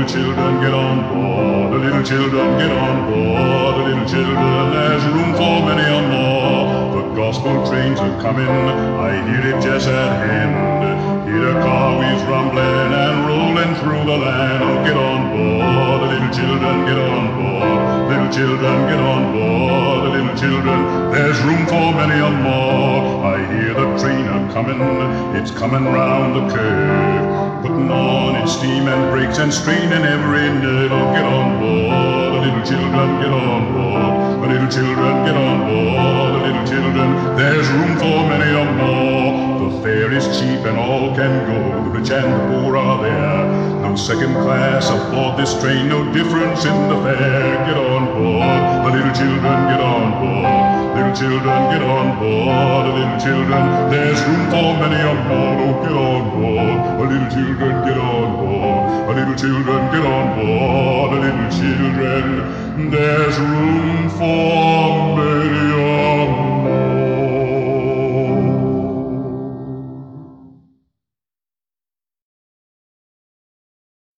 little children, get on board. The little children, get on board. The little children, there's room for many a more. The gospel trains are coming, I hear it just at hand. Hear the car wheels rumbling and rolling through the land. Oh, get on board. The little children, get on board. Little children, get on board. The little children, there's room for many a more. I hear the train a-coming, it's coming round the curve, putting on its steam and brakes and straining every nerve. Oh, get on board. The little children, get on board. The little children, get on board. The little children, there's room for many a more. The fare is cheap and all can go. The rich and the poor are there. No second class aboard this train, no difference in the fare. Get on board. The little children, get on board. Little children, get on board. The little children, there's room for many a more. Oh, get on board. The little children, get on board. The little children, get on board.